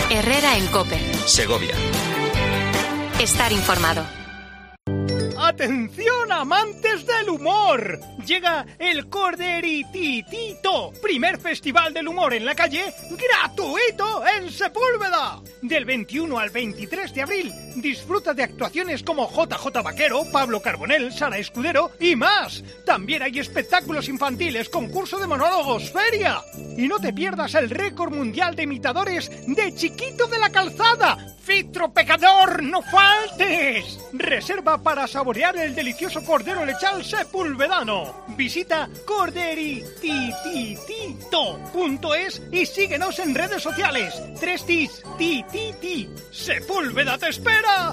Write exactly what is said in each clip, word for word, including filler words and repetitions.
Herrera en COPE. Segovia. Estar informado. ¡Atención, amantes del humor! Llega el Corderititito, primer festival del humor en la calle, gratuito en Sepúlveda. Del veintiuno al veintitrés de abril, disfruta de actuaciones como J J Vaquero, Pablo Carbonell, Sara Escudero y más. También hay espectáculos infantiles, concurso de monólogos, feria. Y no te pierdas el récord mundial de imitadores de Chiquito de la Calzada. ¡Fitro pecador, no faltes! Reserva para saborear el delicioso cordero lechal sepulvedano. Visita corderititito punto es y síguenos en redes sociales. Tres tis, ti, ti, ti. ¡Sepúlveda te espera!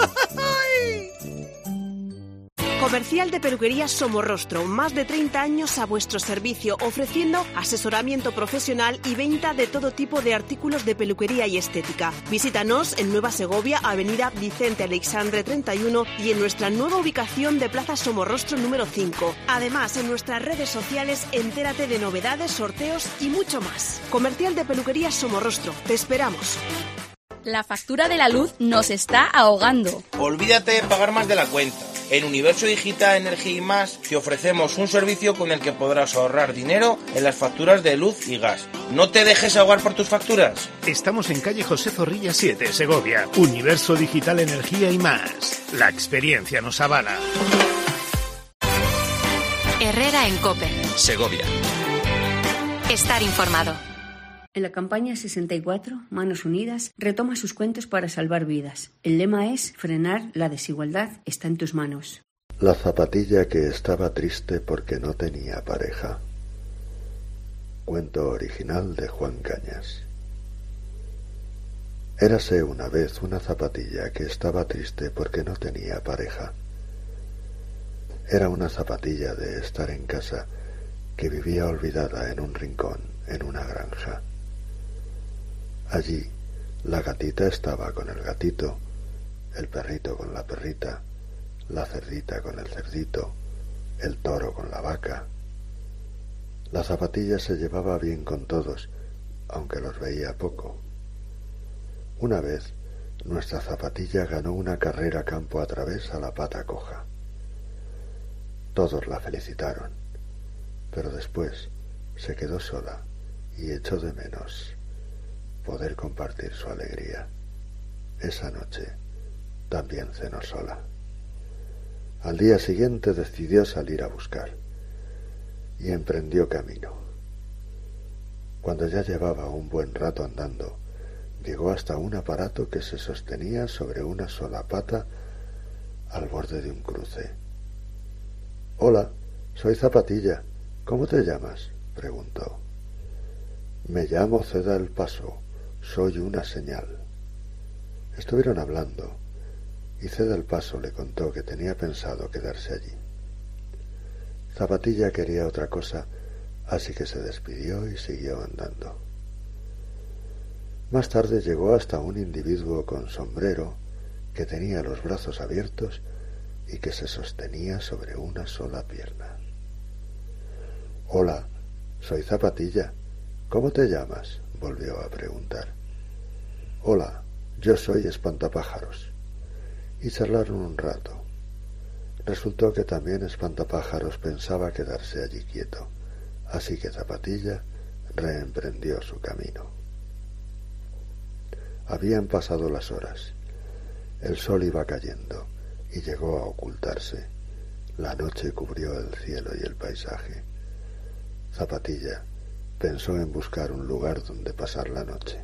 Comercial de peluquería Somorrostro, más de treinta años a vuestro servicio, ofreciendo asesoramiento profesional y venta de todo tipo de artículos de peluquería y estética. Visítanos en Nueva Segovia, avenida Vicente Aleixandre treinta y uno y en nuestra nueva ubicación de Plaza Somorrostro número cinco. Además, en nuestras redes sociales, entérate de novedades, sorteos y mucho más. Comercial de peluquería Somorrostro, te esperamos. La factura de la luz nos está ahogando. Olvídate de pagar más de la cuenta. En Universo Digital Energía y Más te ofrecemos un servicio con el que podrás ahorrar dinero en las facturas de luz y gas. No te dejes ahogar por tus facturas. Estamos en calle José Zorrilla siete, Segovia. Universo Digital Energía y Más. La experiencia nos avala. Herrera en COPE. Segovia. Estar informado. En la campaña sesenta y cuatro, Manos Unidas retoma sus cuentos para salvar vidas. El lema es: frenar la desigualdad está en tus manos. La zapatilla que estaba triste porque no tenía pareja. Cuento original de Juan Cañas. Érase una vez una zapatilla que estaba triste porque no tenía pareja. Era una zapatilla de estar en casa que vivía olvidada en un rincón, en una granja. Allí, la gatita estaba con el gatito, el perrito con la perrita, la cerdita con el cerdito, el toro con la vaca. La zapatilla se llevaba bien con todos, aunque los veía poco. Una vez, nuestra zapatilla ganó una carrera campo a través a la pata coja. Todos la felicitaron, pero después se quedó sola y echó de menos poder compartir su alegría. Esa noche también cenó sola. Al día siguiente decidió salir a buscar y emprendió camino. Cuando ya llevaba un buen rato andando, llegó hasta un aparato que se sostenía sobre una sola pata al borde de un cruce. «Hola, soy Zapatilla. ¿Cómo te llamas?», preguntó. «Me llamo Ceda el Paso. Soy una señal». Estuvieron hablando y Ceda el Paso le contó que tenía pensado quedarse allí. Zapatilla quería otra cosa, así que se despidió y siguió andando. Más tarde llegó hasta un individuo con sombrero que tenía los brazos abiertos y que se sostenía sobre una sola pierna. «Hola, soy Zapatilla. ¿Cómo te llamas?», volvió a preguntar. «Hola, yo soy Espantapájaros». Y charlaron un rato. Resultó que también Espantapájaros pensaba quedarse allí quieto, así que Zapatilla reemprendió su camino. Habían pasado las horas. El sol iba cayendo y llegó a ocultarse. La noche cubrió el cielo y el paisaje. Zapatilla pensó en buscar un lugar donde pasar la noche.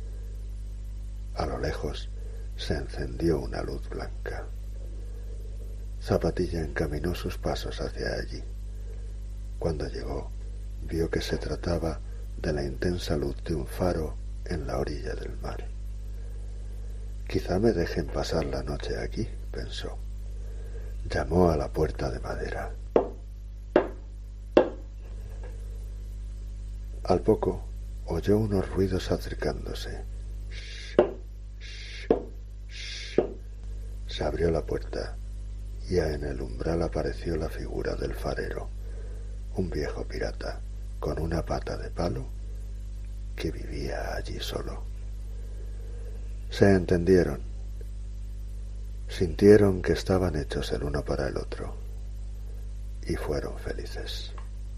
A lo lejos se encendió una luz blanca. Zapatilla encaminó sus pasos hacia allí. Cuando llegó, vio que se trataba de la intensa luz de un faro en la orilla del mar. «Quizá me dejen pasar la noche aquí», pensó. Llamó a la puerta de madera. Al poco oyó unos ruidos acercándose. Se abrió la puerta y en el umbral apareció la figura del farero, un viejo pirata con una pata de palo que vivía allí solo. Se entendieron. Sintieron que estaban hechos el uno para el otro y fueron felices.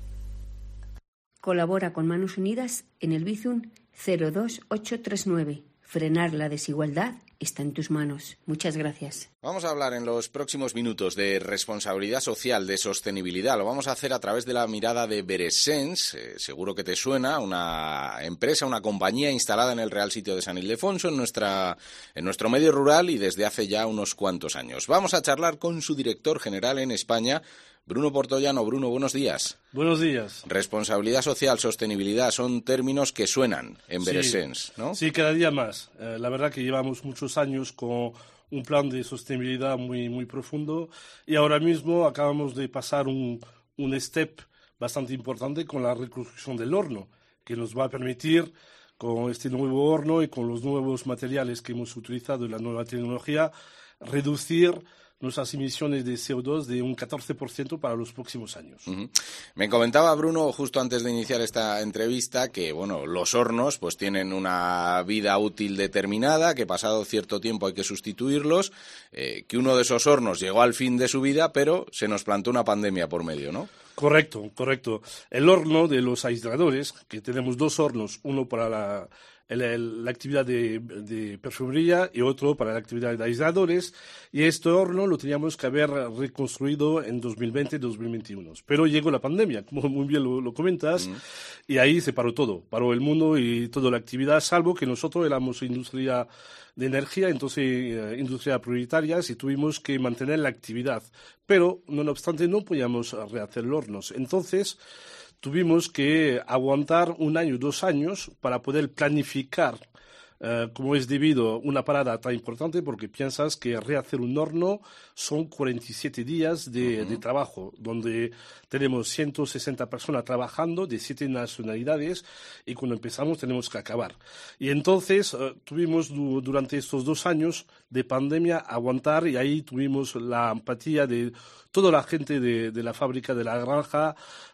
Colabora con Manos Unidas en el Bizum cero dos ocho tres nueve. Frenar la desigualdad está en tus manos. Muchas gracias. Vamos a hablar en los próximos minutos de responsabilidad social, de sostenibilidad. Lo vamos a hacer a través de la mirada de Beresens. Eh, seguro que te suena, una empresa, una compañía instalada en el Real Sitio de San Ildefonso, en nuestra, en nuestro medio rural y desde hace ya unos cuantos años. Vamos a charlar con su director general en España, Bruno Portollano. Bruno, buenos días. Buenos días. Responsabilidad social, sostenibilidad, son términos que suenan en Beresens, sí, ¿no? Sí, cada día más. Eh, la verdad que llevamos muchos años con un plan de sostenibilidad muy, muy profundo y ahora mismo acabamos de pasar un, un step bastante importante con la reconstrucción del horno, que nos va a permitir, con este nuevo horno y con los nuevos materiales que hemos utilizado y la nueva tecnología, reducir nuestras emisiones de C O dos de un catorce por ciento para los próximos años. Uh-huh. Me comentaba Bruno, justo antes de iniciar esta entrevista, que bueno, los hornos pues tienen una vida útil determinada, que pasado cierto tiempo hay que sustituirlos, eh, que uno de esos hornos llegó al fin de su vida, pero se nos plantó una pandemia por medio, ¿no? Correcto, correcto. El horno de los aisladores, que tenemos dos hornos, uno para la... El, el, la actividad de, de perfumería y otro para la actividad de aisladores, y este horno lo teníamos que haber reconstruido en dos mil veinte dos mil veintiuno. Pero llegó la pandemia, como muy bien lo, lo comentas, mm. y ahí se paró todo, paró el mundo y toda la actividad, salvo que nosotros éramos industria de energía, entonces eh, industria prioritaria, y tuvimos que mantener la actividad. Pero, no obstante, no podíamos rehacer los hornos. Entonces, tuvimos que aguantar un año, dos años para poder planificar, eh, como es debido, una parada tan importante, porque piensas que rehacer un horno son cuarenta y siete días de, uh-huh. de trabajo, donde tenemos ciento sesenta personas trabajando de siete nacionalidades y cuando empezamos tenemos que acabar. Y entonces eh, tuvimos du- durante estos dos años de pandemia aguantar, y ahí tuvimos la empatía de toda la gente de, de la fábrica, de la granja,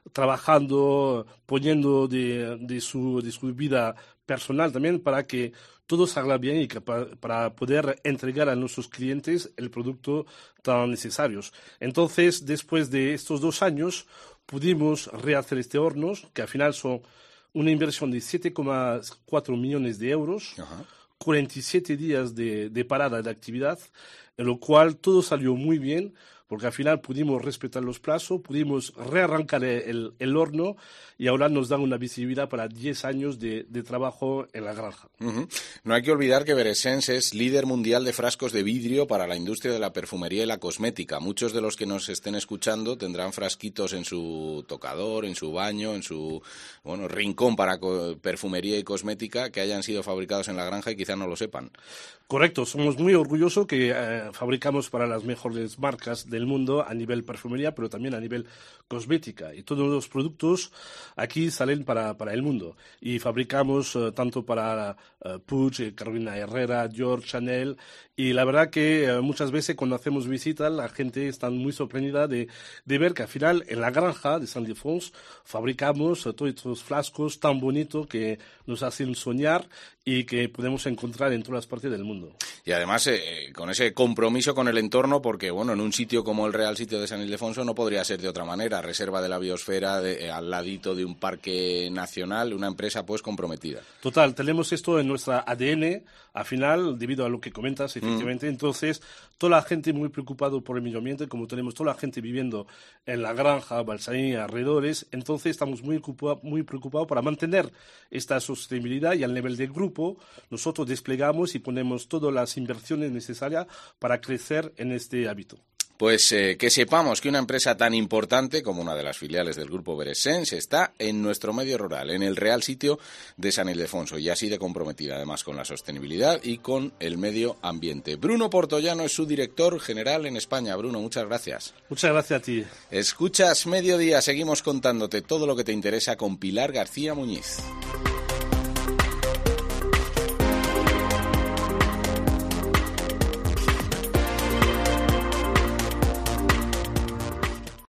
trabajando, poniendo de, de, su, de su vida personal también para que todo salga bien y que pa, para poder entregar a nuestros clientes el producto tan necesarios. Entonces, después de estos dos años, pudimos rehacer este horno, que al final son una inversión de siete coma cuatro millones de euros, Ajá. cuarenta y siete días de, de parada de actividad, en lo cual todo salió muy bien, porque al final pudimos respetar los plazos, pudimos rearrancar el, el horno y ahora nos dan una visibilidad para diez años de, de trabajo en la granja. Uh-huh. No hay que olvidar que Beresens es líder mundial de frascos de vidrio para la industria de la perfumería y la cosmética. Muchos de los que nos estén escuchando tendrán frasquitos en su tocador, en su baño, en su bueno rincón para co- perfumería y cosmética que hayan sido fabricados en la granja y quizás no lo sepan. Correcto, somos muy orgullosos que eh, fabricamos para las mejores marcas del mundo a nivel perfumería, pero también a nivel cosmética. Y todos los productos aquí salen para, para el mundo. Y fabricamos uh, tanto para uh, Puig, Carolina Herrera, Dior, Chanel. Y la verdad que uh, muchas veces cuando hacemos visitas la gente está muy sorprendida de, de ver que al final en la granja de San Ildefonso fabricamos uh, todos estos flascos tan bonitos que nos hacen soñar y que podemos encontrar en todas las partes del mundo. Y además eh, con ese compromiso con el entorno, porque bueno, en un sitio como el Real Sitio de San Ildefonso no podría ser de otra manera, reserva de la biosfera, de, eh, al ladito de un parque nacional, una empresa pues comprometida. Total, tenemos esto en nuestra A D N, al final, debido a lo que comentas, efectivamente, mm. entonces toda la gente muy preocupada por el medio ambiente, como tenemos toda la gente viviendo en la granja, Balsaín, alrededores, entonces estamos muy, ocupa, muy preocupados para mantener esta sostenibilidad y al nivel del grupo nosotros desplegamos y ponemos todas las inversiones necesarias para crecer en este hábito. Pues eh, que sepamos que una empresa tan importante como una de las filiales del grupo Beresens está en nuestro medio rural, en el Real Sitio de San Ildefonso, y así de comprometida además con la sostenibilidad y con el medio ambiente. Bruno Portollano es su director general en España. Bruno, muchas gracias. Muchas gracias a ti. Escuchas Mediodía, seguimos contándote todo lo que te interesa con Pilar García Muñiz.